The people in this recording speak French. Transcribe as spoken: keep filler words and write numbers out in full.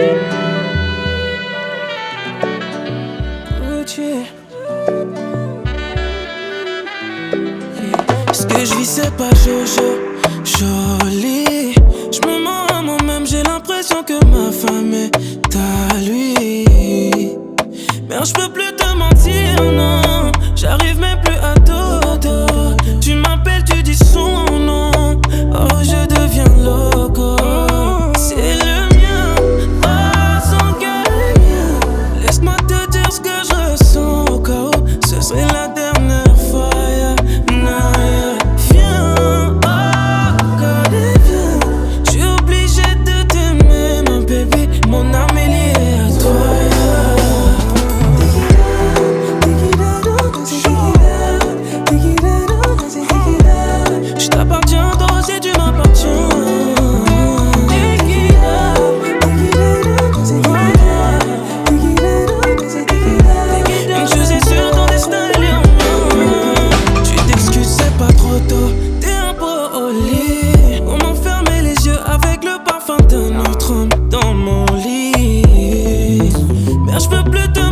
Gucci. Ce que je vis c'est pas jojo, joli. Je me mens à moi-même, j'ai l'impression que ma femme est à lui. Mais je peux plus te mentir, non. J'arrive même plus à dodo. Tu m'appelles, tu dis son nom. Oh, je deviens loco. C'est le mien, oh, son cœur est mien. Laisse-moi te dire ce que je ressens au cas où ce serait la dernière fois, yeah. Nah, yeah. Viens, oh, connais bien. Je suis obligé de t'aimer, mon bébé. Mon âme est liée à toi, yeah. Je t'appartiens, toi aussi tu m'appartiens. Je sais sur ton destin est lié en moi. Tu t'excuses, c'est pas trop tôt. T'es un peu au lit. Comment fermer les yeux avec le parfum d'un autre homme dans mon lit? Mais je peux plus te